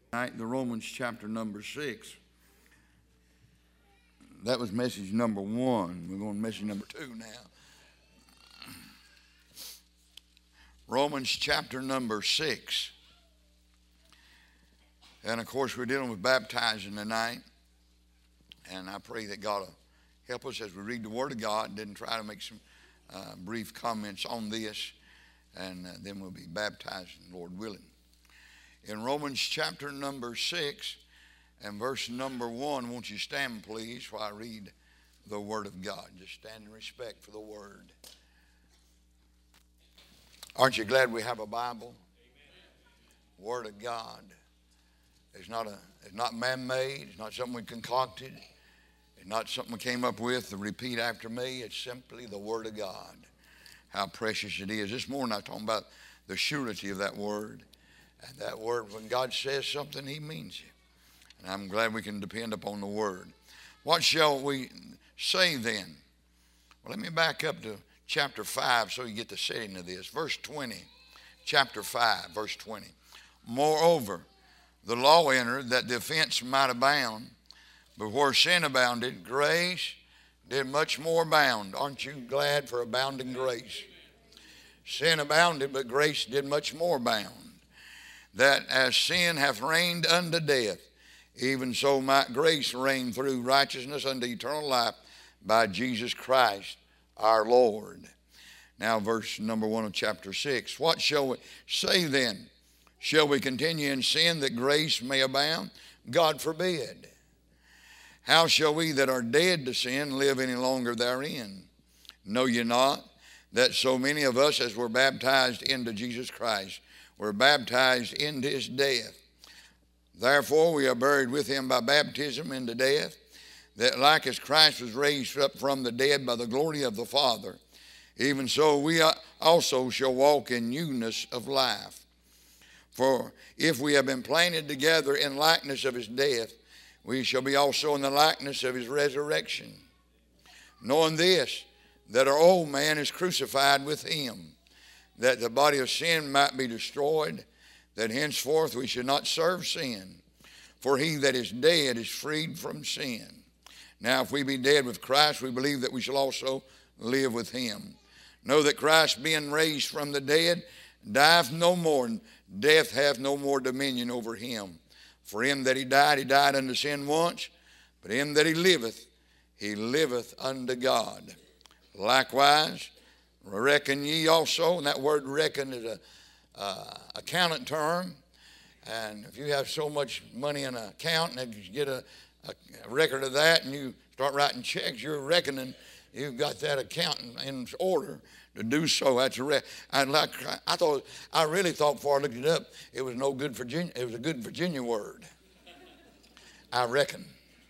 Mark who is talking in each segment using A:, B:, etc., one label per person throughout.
A: Tonight, the Romans chapter number 6. That was message number 1. We're going to message number 2 now. Romans chapter number 6. And of course, we're dealing with baptizing tonight. And I pray that God will help us as we read the Word of God. Then try to make some brief comments on this. And then we'll be baptizing, Lord willing. In Romans chapter number 6 and verse number 1, won't you stand, please, while I read the Word of God. Just stand in respect for the Word. Aren't you glad we have a Bible? Amen. Word of God. It's not man-made. It's not something we concocted. It's not something we came up with to repeat after me. It's simply the Word of God. How precious it is. This morning I was talking about the surety of that Word. And that Word, when God says something, He means it. And I'm glad we can depend upon the Word. What shall we say then? Well, let me back up to chapter 5 so you get the setting of this. Verse 20, chapter 5, verse 20. Moreover, the law entered that the offense might abound, but where sin abounded, grace did much more abound. Aren't you glad for abounding grace? Sin abounded, but grace did much more abound. That as sin hath reigned unto death, even so might grace reign through righteousness unto eternal life by Jesus Christ our Lord. Now verse number 1 of chapter 6. What shall we say then? Shall we continue in sin that grace may abound? God forbid. How shall we that are dead to sin live any longer therein? Know ye not that so many of us as were baptized into Jesus Christ were baptized into his death? Therefore we are buried with him by baptism into death, that like as Christ was raised up from the dead by the glory of the Father, even so we also shall walk in newness of life. For if we have been planted together in likeness of his death, we shall be also in the likeness of his resurrection. Knowing this, that our old man is crucified with him, that the body of sin might be destroyed, that henceforth we should not serve sin. For he that is dead is freed from sin. Now if we be dead with Christ, we believe that we shall also live with him. Know that Christ being raised from the dead dieth no more, and death hath no more dominion over him. For him that he died unto sin once, but him that he liveth unto God. Likewise, reckon ye also, and that word reckon is a accountant term. And if you have so much money in an account and you get a record of that and you start writing checks, you're reckoning you've got that account in order to do so. That's a I really thought before I looked it up, it was no good Virginia. It was a good Virginia word. I reckon.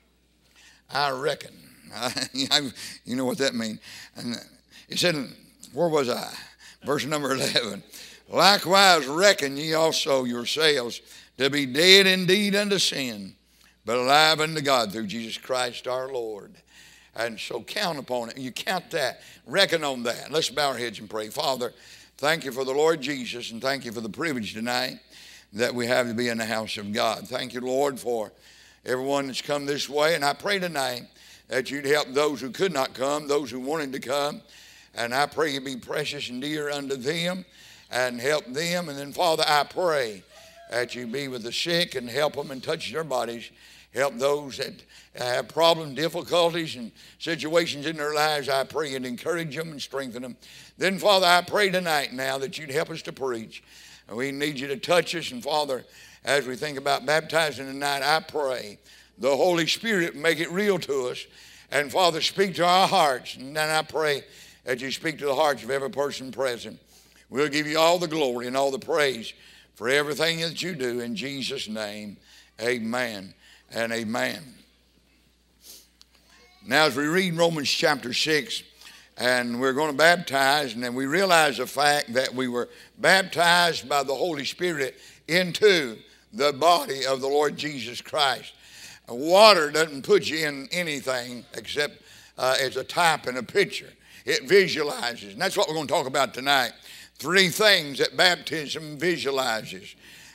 A: You know what that means. And it said, where was I? Verse number 11. Likewise reckon ye also yourselves to be dead indeed unto sin, but alive unto God through Jesus Christ our Lord. And so count upon it. You count that. Reckon on that. Let's bow our heads and pray. Father, thank you for the Lord Jesus, and thank you for the privilege tonight that we have to be in the house of God. Thank you, Lord, for everyone that's come this way. And I pray tonight that you'd help those who could not come, those who wanted to come. And I pray you be precious and dear unto them and help them. And then, Father, I pray that you be with the sick and help them and touch their bodies. Help those that have problems, difficulties, and situations in their lives. I pray and encourage them and strengthen them. Then, Father, I pray tonight now that you'd help us to preach. And we need you to touch us. And, Father, as we think about baptizing tonight, I pray the Holy Spirit make it real to us. And, Father, speak to our hearts. And then I pray that you speak to the hearts of every person present. We'll give you all the glory and all the praise for everything that you do. In Jesus' name, amen and amen. Now, as we read Romans chapter 6, and we're going to baptize, and then we realize the fact that we were baptized by the Holy Spirit into the body of the Lord Jesus Christ. Water doesn't put you in anything except as a type and a picture. It visualizes, and that's what we're going to talk about tonight. 3 things that baptism visualizes.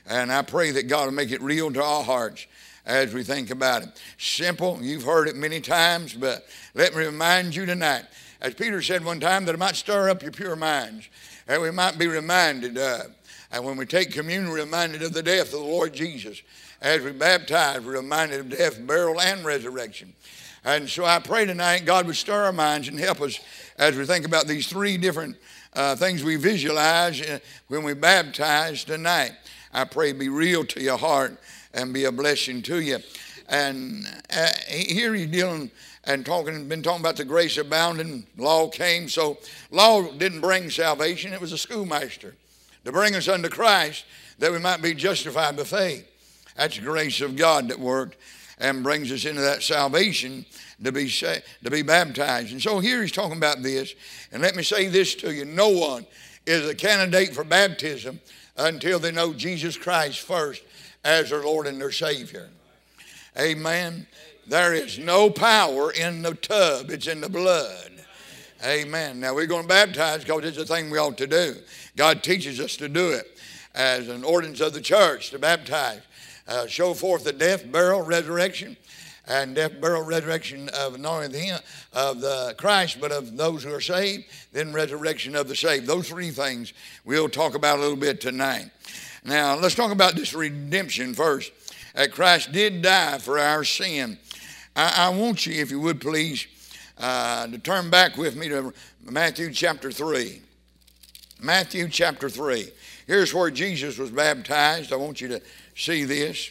A: And I pray that God will make it real to our hearts as we think about it. Simple, you've heard it many times, but let me remind you tonight, as Peter said one time, that it might stir up your pure minds, and we might be reminded of. And when we take communion, we're reminded of the death of the Lord Jesus. As we baptize, we're reminded of death, burial, and resurrection. And so I pray tonight God would stir our minds and help us as we think about these three different things we visualize when we baptize tonight. I pray be real to your heart and be a blessing to you. And here he's dealing and been talking about the grace abounding. Law came, so law didn't bring salvation. It was a schoolmaster to bring us unto Christ that we might be justified by faith. That's the grace of God that worked and brings us into that salvation to be baptized. And so here he's talking about this. And let me say this to you. No one is a candidate for baptism until they know Jesus Christ first as their Lord and their Savior. Amen. There is no power in the tub. It's in the blood. Amen. Now we're going to baptize because it's a thing we ought to do. God teaches us to do it as an ordinance of the church to baptize. Show forth the death, burial, resurrection, and death, burial, resurrection of not only of the Christ, but of those who are saved, then resurrection of the saved. Those three things we'll talk about a little bit tonight. Now, let's talk about this redemption first. That Christ did die for our sin. I want you, if you would please, to turn back with me to Matthew chapter 3. Matthew chapter 3. Here's where Jesus was baptized. I want you to see this.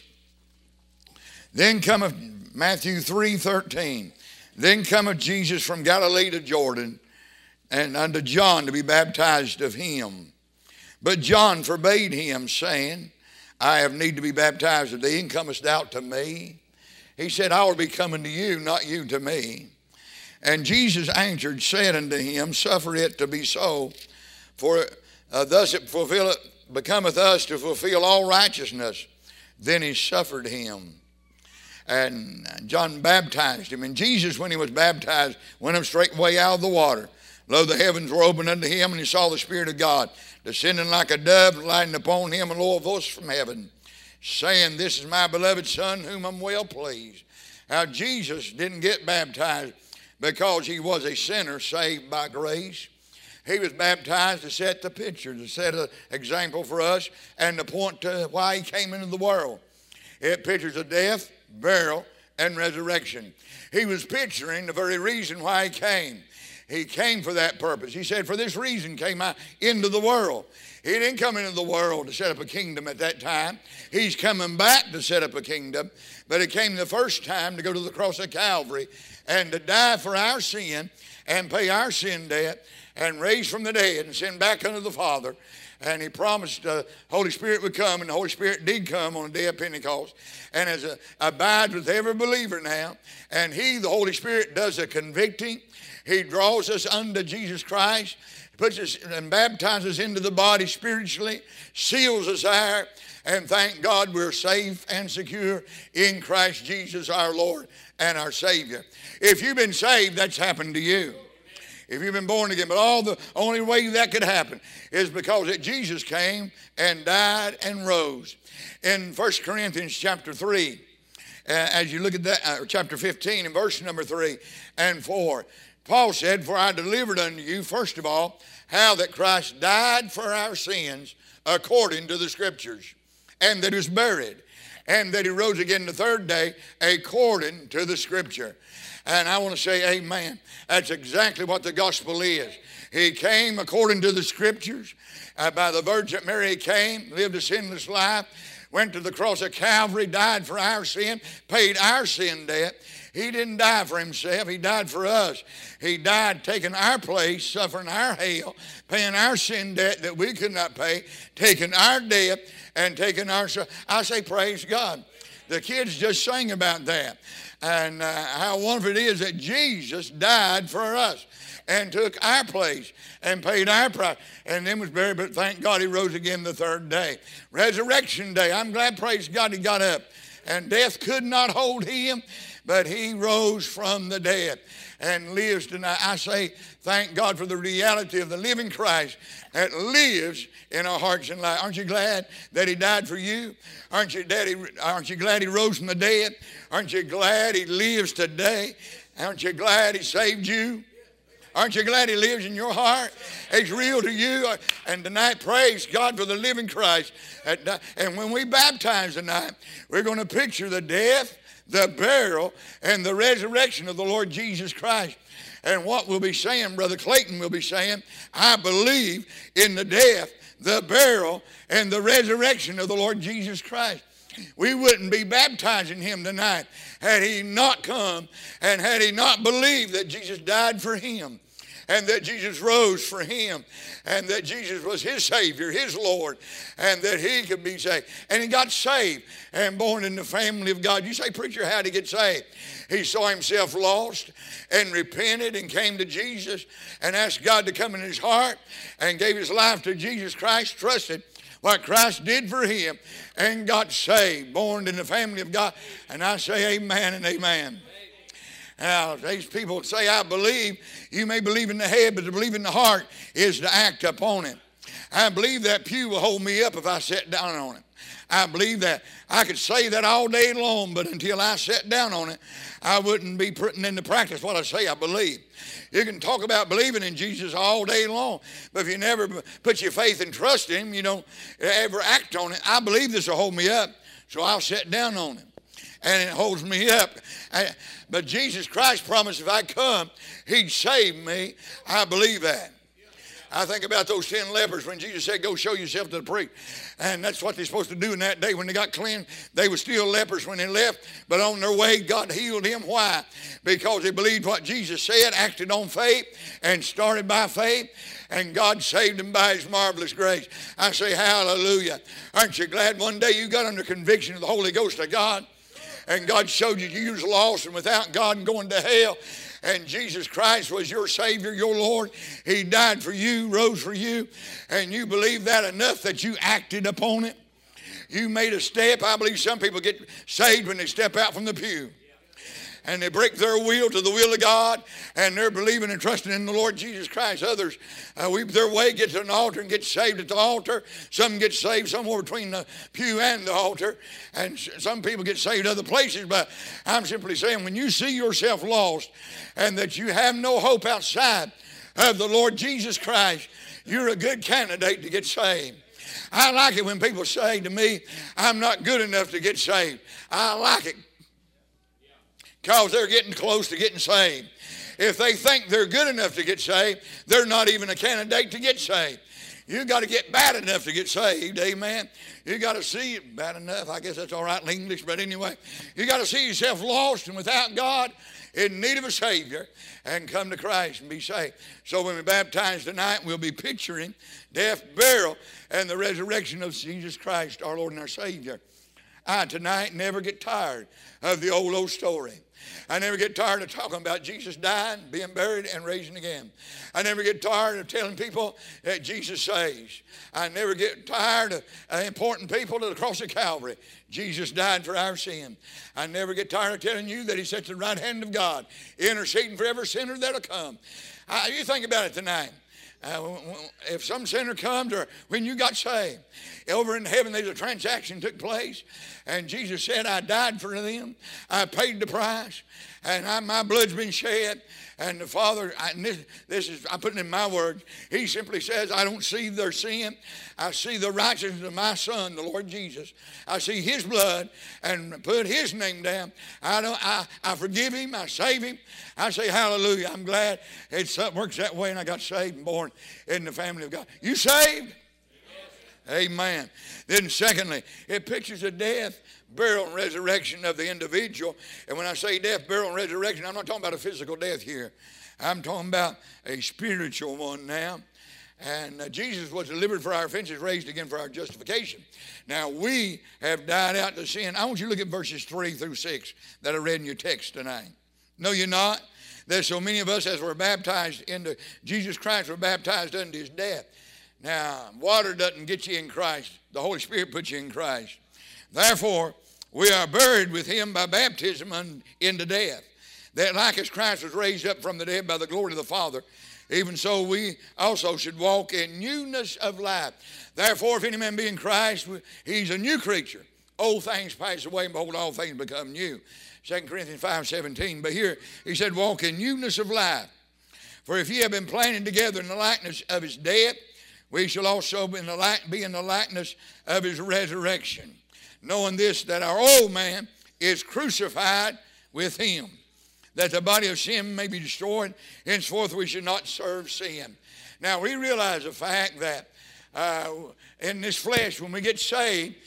A: Then cometh, Matthew 3:13. Then cometh Jesus from Galilee to Jordan, and unto John to be baptized of him. But John forbade him, saying, I have need to be baptized of thee, and comest thou to me? He said, I will be coming to you, not you to me. And Jesus answered, said unto him, suffer it to be so, for thus it becometh us to fulfill all righteousness. Then he suffered him. And John baptized him. And Jesus, when he was baptized, went up straightway out of the water. Lo, the heavens were opened unto him, and he saw the Spirit of God descending like a dove, lighting upon him, and lo, a voice from heaven, saying, this is my beloved Son, whom I'm well pleased. Now, Jesus didn't get baptized because he was a sinner saved by grace. He was baptized to set the picture, to set an example for us, and to point to why he came into the world. It pictures of death, burial, and resurrection. He was picturing the very reason why he came. He came for that purpose. He said, for this reason came I into the world. He didn't come into the world to set up a kingdom at that time. He's coming back to set up a kingdom. But he came the first time to go to the cross of Calvary and to die for our sin and pay our sin debt and raise from the dead and send back unto the Father. And he promised the Holy Spirit would come, and the Holy Spirit did come on the day of Pentecost. And abides with every believer now. And he, the Holy Spirit, does a convicting. He draws us unto Jesus Christ, puts us and baptizes into the body spiritually, seals us there, and thank God we're safe and secure in Christ Jesus our Lord and our Savior. If you've been saved, that's happened to you. If you've been born again. But the only way that could happen is because that Jesus came and died and rose. In 1 Corinthians chapter 3, as you look at that, chapter 15 and verse number 3 and 4, Paul said, for I delivered unto you, first of all, how that Christ died for our sins according to the Scriptures, and that he was buried, and that he rose again the third day according to the Scripture. And I want to say amen. That's exactly what the gospel is. He came according to the Scriptures. By the Virgin Mary he came, lived a sinless life, went to the cross of Calvary, died for our sin, paid our sin debt. He didn't die for himself. He died for us. He died taking our place, suffering our hell, paying our sin debt that we could not pay, taking our debt and taking our... I say praise God. The kids just sang about that. And how wonderful it is that Jesus died for us and took our place and paid our price and then was buried. But thank God he rose again the third day. Resurrection day. I'm glad, praise God, he got up And death could not hold him, but he rose from the dead and lives tonight. I say, thank God for the reality of the living Christ that lives in our hearts and lives. Aren't you glad that he died for you? Aren't you glad he rose from the dead? Aren't you glad he lives today? Aren't you glad he saved you? Aren't you glad he lives in your heart? He's real to you. And tonight, praise God for the living Christ. And when we baptize tonight, we're going to picture the death, the burial, and the resurrection of the Lord Jesus Christ. And what we'll be saying, Brother Clayton will be saying, I believe in the death, the burial, and the resurrection of the Lord Jesus Christ. We wouldn't be baptizing him tonight had he not come and had he not believed that Jesus died for him and that Jesus rose for him and that Jesus was his Savior, his Lord, and that he could be saved. And he got saved and born in the family of God. You say, preacher, how did he get saved? He saw himself lost and repented and came to Jesus and asked God to come in his heart and gave his life to Jesus Christ, trusted what Christ did for him, and got saved, born in the family of God. And I say amen and amen. Now, these people say, I believe. You may believe in the head, but to believe in the heart is to act upon it. I believe that pew will hold me up if I sit down on it. I believe that. I could say that all day long, but until I sat down on it, I wouldn't be putting into practice what I say I believe. You can talk about believing in Jesus all day long, but if you never put your faith and trust in him, you don't ever act on it. I believe this will hold me up, so I'll sit down on it. And it holds me up. But Jesus Christ promised if I come, he'd save me. I believe that. I think about those 10 lepers when Jesus said, go show yourself to the priest. And that's what they're supposed to do in that day. When they got cleansed, they were still lepers when they left. But on their way, God healed him. Why? Because they believed what Jesus said, acted on faith, and started by faith. And God saved them by his marvelous grace. I say hallelujah. Aren't you glad one day you got under conviction of the Holy Ghost of God? And God showed you you was lost and without God and going to hell. And Jesus Christ was your Savior, your Lord. He died for you, rose for you. And you believe that enough that you acted upon it. You made a step. I believe some people get saved when they step out from the pew. And they break their will to the will of God, and they're believing and trusting in the Lord Jesus Christ. Others weep their way, get to an altar and get saved at the altar. Some get saved somewhere between the pew and the altar, and some people get saved other places. But I'm simply saying, when you see yourself lost and that you have no hope outside of the Lord Jesus Christ, you're a good candidate to get saved. I like it when people say to me, I'm not good enough to get saved. I like it, because they're getting close to getting saved. If they think they're good enough to get saved, they're not even a candidate to get saved. You got to get bad enough to get saved, amen. You got to see it bad enough. I guess that's all right in English, but anyway, you got to see yourself lost and without God, in need of a Savior, and come to Christ and be saved. So when we baptize tonight, we'll be picturing death, burial, and the resurrection of Jesus Christ, our Lord and our Savior. I tonight never get tired of the old story. I never get tired of talking about Jesus dying, being buried, and raising again. I never get tired of telling people that Jesus saves. I never get tired of important people to the cross of Calvary. Jesus died for our sin. I never get tired of telling you that he sits at the right hand of God, interceding for every sinner that'll come. You think about it tonight. If some sinner comes, or when you got saved, over in heaven there's a transaction took place, and Jesus said, I died for them, I paid the price, and my blood's been shed. And the Father, I'm putting in my words, he simply says, I don't see their sin. I see the righteousness of my Son, the Lord Jesus. I see his blood and put his name down. I forgive him. I save him. I say hallelujah. I'm glad it works that way, and I got saved and born in the family of God. You saved? Yes. Amen. Then secondly, it pictures the death, burial, and resurrection of the individual. And when I say death, burial, and resurrection, I'm not talking about a physical death here. I'm talking about a spiritual one now. And Jesus was delivered for our offenses, raised again for our justification. Now we have died out to sin. I want you to look at verses 3 through 6 that I read in your text tonight. No, you're not. There's so many of us as we're baptized into Jesus Christ, we're baptized unto his death. Now, water doesn't get you in Christ. The Holy Spirit puts you in Christ. Therefore, we are buried with him by baptism into death, that like as Christ was raised up from the dead by the glory of the Father, even so we also should walk in newness of life. Therefore, if any man be in Christ, he's a new creature. Old things pass away, and behold, all things become new. 2 Corinthians 5:17. But here he said, walk in newness of life. For if ye have been planted together in the likeness of his death, we shall also be in the likeness of his resurrection. Knowing this, that our old man is crucified with him, that the body of sin may be destroyed. Henceforth we should not serve sin. Now we realize the fact that in this flesh, when we get saved,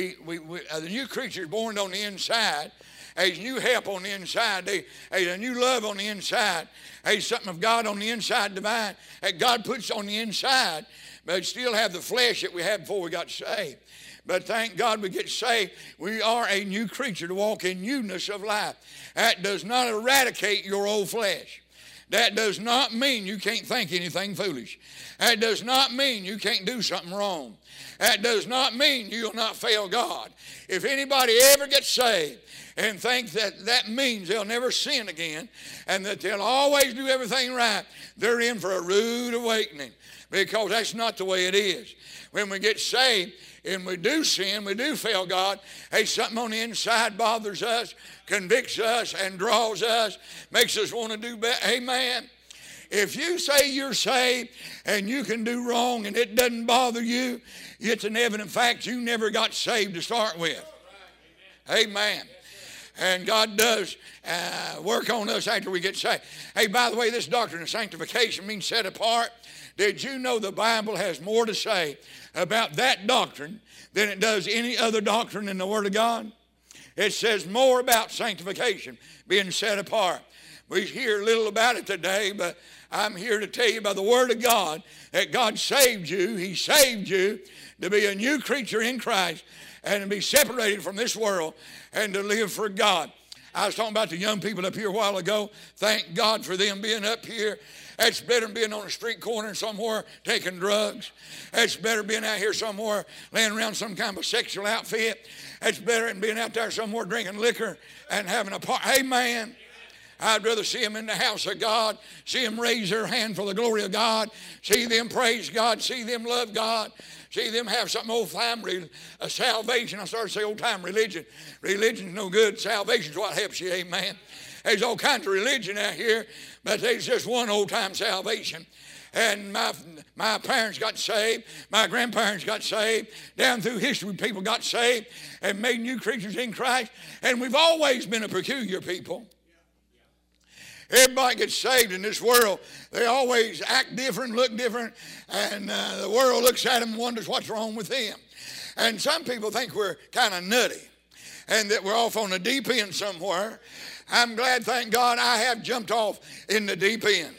A: the new creature is born on the inside. There's new help on the inside. There's a new love on the inside. There's something of God on the inside divine that God puts on the inside, but still have the flesh that we had before we got saved. But thank God we get saved. We are a new creature to walk in newness of life. That does not eradicate your old flesh. That does not mean you can't think anything foolish. That does not mean you can't do something wrong. That does not mean you'll not fail God. If anybody ever gets saved and thinks that means they'll never sin again and that they'll always do everything right, they're in for a rude awakening, because that's not the way it is. When we get saved and we do sin, we do fail God, hey, something on the inside bothers us, convicts us, and draws us, makes us want to do better. Amen. If you say you're saved and you can do wrong and it doesn't bother you, it's an evident fact you never got saved to start with. Amen. And God does work on us after we get saved. Hey, by the way, this doctrine of sanctification means set apart. Did you know the Bible has more to say about that doctrine than it does any other doctrine in the Word of God? It says more about sanctification, being set apart. We hear little about it today, but I'm here to tell you by the Word of God that God saved you. He saved you to be a new creature in Christ and to be separated from this world and to live for God. I was talking about the young people up here a while ago. Thank God for them being up here. That's better than being on a street corner somewhere taking drugs. That's better than being out here somewhere laying around some kind of a sexual outfit. That's better than being out there somewhere drinking liquor and having a party. Amen. I'd rather see them in the house of God, see them raise their hand for the glory of God, see them praise God, see them love God, see them have something old-time salvation. I started to say old-time religion. Religion's no good. Salvation's what helps you, amen. There's all kinds of religion out here, but there's just one old-time salvation. And my parents got saved. My grandparents got saved. Down through history, people got saved and made new creatures in Christ. And we've always been a peculiar people. Everybody gets saved in this world. They always act different, look different, and the world looks at them and wonders what's wrong with them. And some people think we're kind of nutty and that we're off on the deep end somewhere. I'm glad, thank God, I have jumped off in the deep end.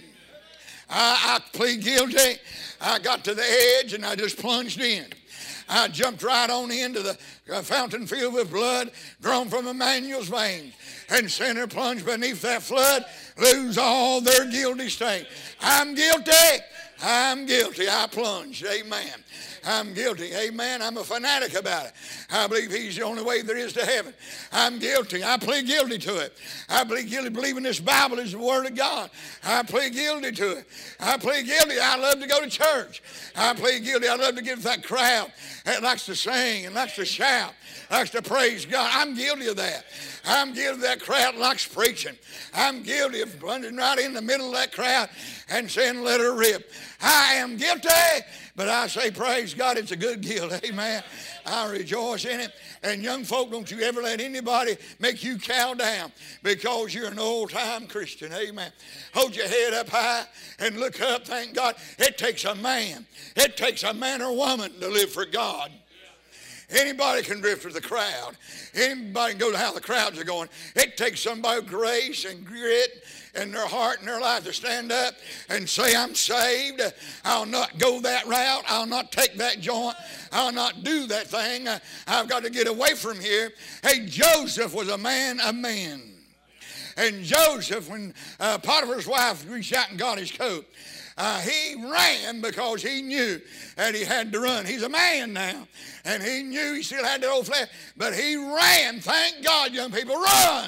A: I plead guilty. I got to the edge and I just plunged in. I jumped right on into the fountain filled with blood drawn from Emmanuel's veins. And sinner plunged beneath that flood, lose all their guilty stain. I'm guilty. I'm guilty. I plunged. Amen. I'm guilty. Amen. I'm a fanatic about it. I believe he's the only way there is to heaven. I'm guilty. I plead guilty to it. I plead guilty believing this Bible is the Word of God. I plead guilty to it. I plead guilty. I love to go to church. I plead guilty. I love to get with that crowd that likes to sing and likes to shout, likes to praise God. I'm guilty of that. I'm guilty of that crowd that likes preaching. I'm guilty of plunging right in the middle of that crowd and saying, let her rip. I am guilty, but I say, praise God, it's a good guilt. Amen. I rejoice in it. And young folk, don't you ever let anybody make you cow down because you're an old-time Christian. Amen. Hold your head up high and look up. Thank God. It takes a man. It takes a man or woman to live for God. Anybody can drift with the crowd. Anybody can go to how the crowds are going. It takes somebody with grace and grit in their heart and their life to stand up and say, I'm saved. I'll not go that route. I'll not take that joint. I'll not do that thing. I've got to get away from here. Hey, Joseph was a man of men. And Joseph, when Potiphar's wife reached out and got his coat, He ran because he knew that he had to run. He's a man now, and he knew he still had that old flesh, but he ran. Thank God, young people, run.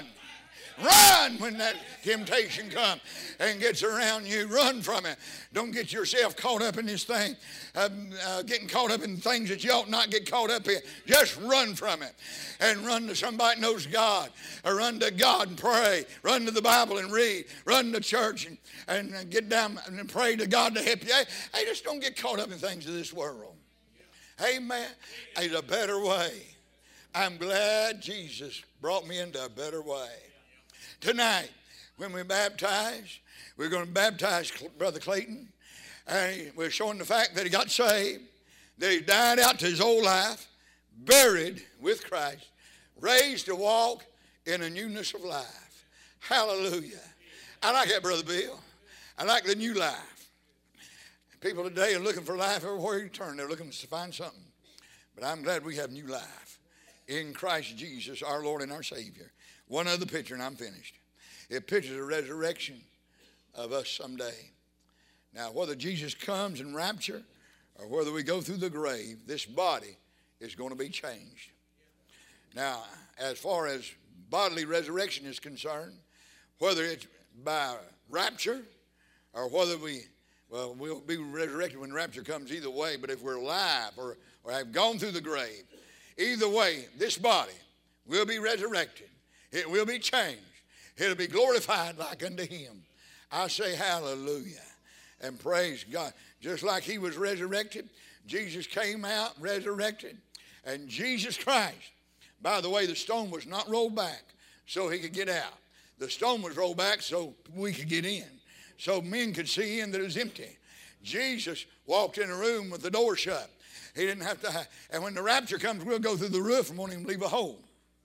A: Run when that temptation comes and gets around you. Run from it. Don't get yourself caught up in this thing, getting caught up in things that you ought not get caught up in. Just run from it and run to somebody that knows God, or run to God and pray. Run to the Bible and read. Run to church and get down and pray to God to help you. Hey, just don't get caught up in things of this world. Amen. There's a better way. I'm glad Jesus brought me into a better way. Tonight, when we baptize, we're going to baptize Brother Clayton. And we're showing the fact that he got saved, that he died out to his old life, buried with Christ, raised to walk in a newness of life. Hallelujah. I like that, Brother Bill. I like the new life. People today are looking for life everywhere you turn. They're looking to find something. But I'm glad we have new life in Christ Jesus, our Lord and our Savior. One other picture and I'm finished. It pictures the resurrection of us someday. Now, whether Jesus comes in rapture or whether we go through the grave, this body is going to be changed. Now, as far as bodily resurrection is concerned, whether it's by rapture or whether we'll be resurrected when rapture comes either way, but if we're alive or have gone through the grave, either way, this body will be resurrected. It will be changed. It'll be glorified like unto him. I say hallelujah and praise God. Just like he was resurrected, Jesus came out resurrected. And Jesus Christ, by the way, the stone was not rolled back so he could get out. The stone was rolled back so we could get in, so men could see in that it was empty. Jesus walked in a room with the door shut. He didn't have to, and when the rapture comes, we'll go through the roof and won't even leave a hole.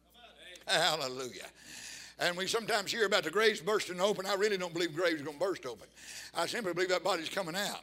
A: Hallelujah. And we sometimes hear about the graves bursting open. I really don't believe graves are going to burst open. I simply believe that body's coming out.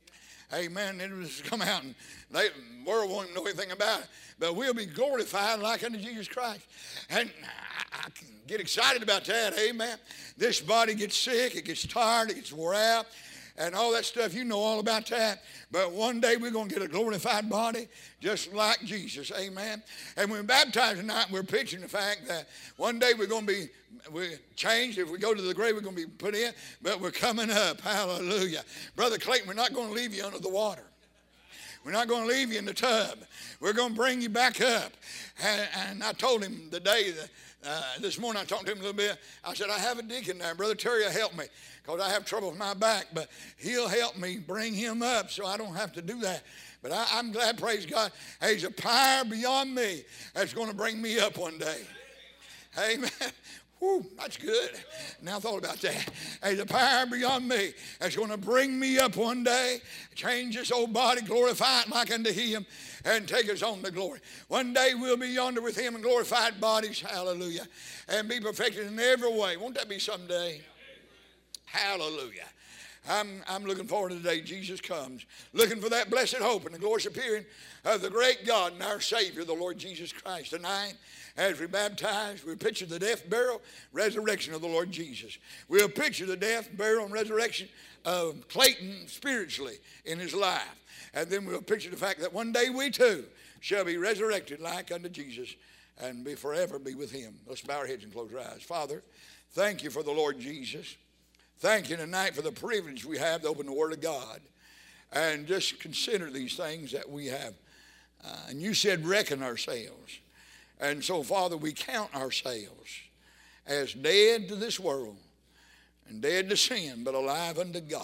A: Amen. It was come out, and the world won't even know anything about it. But we'll be glorified like unto Jesus Christ. And I can get excited about that. Amen. This body gets sick, it gets tired, it gets wore out, and all that stuff. You know all about that. But one day we're going to get a glorified body just like Jesus. Amen. And when we're baptized tonight, we're picturing the fact that one day we're changed. If we go to the grave, we're going to be put in. But we're coming up. Hallelujah. Brother Clayton, we're not going to leave you under the water. We're not going to leave you in the tub. We're going to bring you back up. And I told him the day that this morning I talked to him a little bit. I said, I have a deacon there. Brother Terry will help me because I have trouble with my back. But he'll help me bring him up so I don't have to do that. But I'm glad, praise God, there's a power beyond me that's going to bring me up one day. Amen. Whew, that's good. Now I thought about that. There's a power beyond me that's going to bring me up one day, change this old body, glorify it like unto him, and take us on to glory. One day we'll be yonder with him in glorified bodies, hallelujah, and be perfected in every way. Won't that be someday? Hallelujah. I'm looking forward to the day Jesus comes, looking for that blessed hope and the glorious appearing of the great God and our Savior, the Lord Jesus Christ. Tonight, as we baptize, we picture the death, burial, resurrection of the Lord Jesus. We'll picture the death, burial, and resurrection of Clayton spiritually in his life. And then we'll picture the fact that one day we too shall be resurrected like unto Jesus and be forever be with him. Let's bow our heads and close our eyes. Father, thank you for the Lord Jesus. Thank you tonight for the privilege we have to open the Word of God and just consider these things that we have. And you said reckon ourselves. And so, Father, we count ourselves as dead to this world and dead to sin, but alive unto God.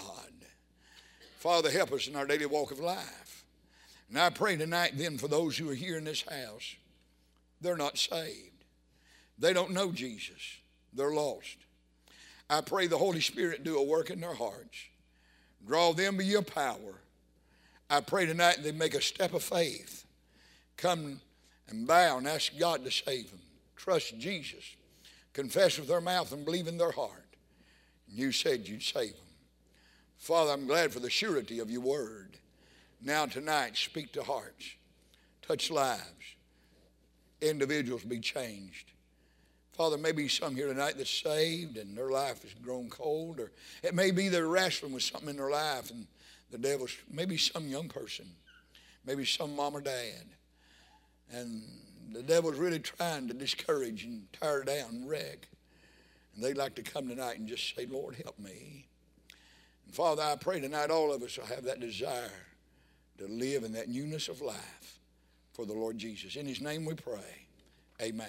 A: Father, help us in our daily walk of life. And I pray tonight then for those who are here in this house, they're not saved. They don't know Jesus. They're lost. I pray the Holy Spirit do a work in their hearts. Draw them by your power. I pray tonight they make a step of faith. Come and bow and ask God to save them. Trust Jesus. Confess with their mouth and believe in their heart. And you said you'd save them. Father, I'm glad for the surety of your word. Now tonight, speak to hearts. Touch lives. Individuals be changed. Father, maybe some here tonight that's saved and their life has grown cold, or it may be they're wrestling with something in their life and the devil's, maybe some young person, maybe some mom or dad, and the devil's really trying to discourage and tear down and wreck. And they'd like to come tonight and just say, Lord, help me. And Father, I pray tonight all of us will have that desire to live in that newness of life for the Lord Jesus. In his name we pray. Amen.